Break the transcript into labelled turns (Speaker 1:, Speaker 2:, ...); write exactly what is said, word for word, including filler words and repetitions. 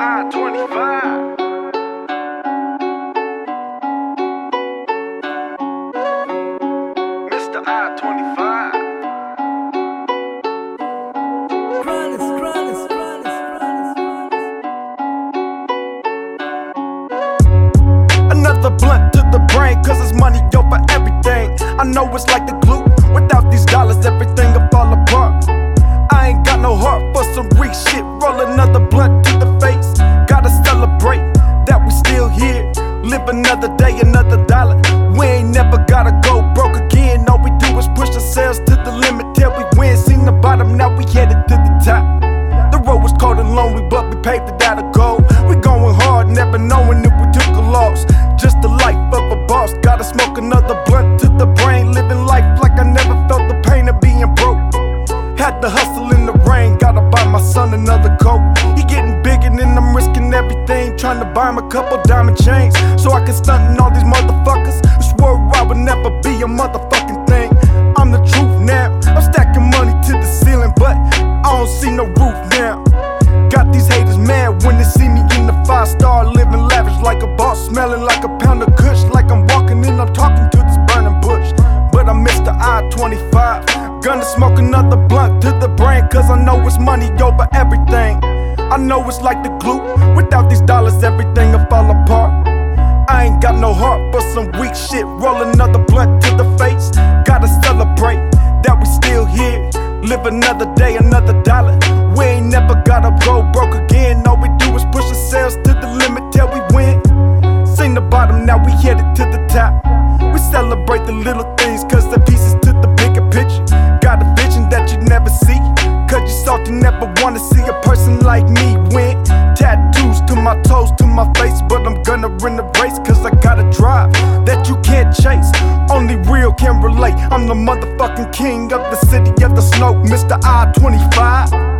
Speaker 1: I twenty-five. Mister I twenty-five.
Speaker 2: Another blunt to the brain, cause it's money over everything. I know it's like the glue, without these dollars everything will fall apart. I ain't got no heart for some weak shit. Roll another blunt to the face. Gotta celebrate that we still here. Live another day, another dollar. We ain't never gotta go broke again. All we do is push ourselves to the limit till we win. Seen the bottom, now we headed to the top. The road was cold and lonely, but we paved it out of gold. We going hard, never knowing if we took a loss. Just the life of a boss. Gotta smoke another blunt to the brain. Living life like I never felt the pain of being broke. Had to hustle in the rain, gotta buy my son another coat. He getting big and then I'm risking everything, trying to buy him a couple diamond chains, so I can stunt in all these motherfuckers who swore I would never be a motherfucking thing. I'm the truth now, I'm stacking money to the ceiling, but I don't see no roof now. Got these haters mad when they see me in the five star, living lavish like a boss, smelling like a pound of kush, like I'm walking in, I'm talking to this burning bush. But I'm Mister I twenty-five, gonna smoke another blunt to the brain, cause I know it's money over everything. I know it's like the glue, without these dollars everything will fall apart. I ain't got no heart for some weak shit. Roll another blunt to the face. Gotta celebrate that we still here. Live another day, another dollar. We ain't never gotta go broke again. All we do is push ourselves to the limit till we win. Seen the bottom, now we headed to the top. We celebrate the little things, cause they're pieces to the bigger picture. Got a vision that you never see, cause you salty, never wanna see a person like me win. Tattoos to my toes, to my face, but I'm gonna win the race, cause I got a drive that you can't chase. Only real can relate. I'm the motherfucking king of the city of the snow, Mister I twenty-five.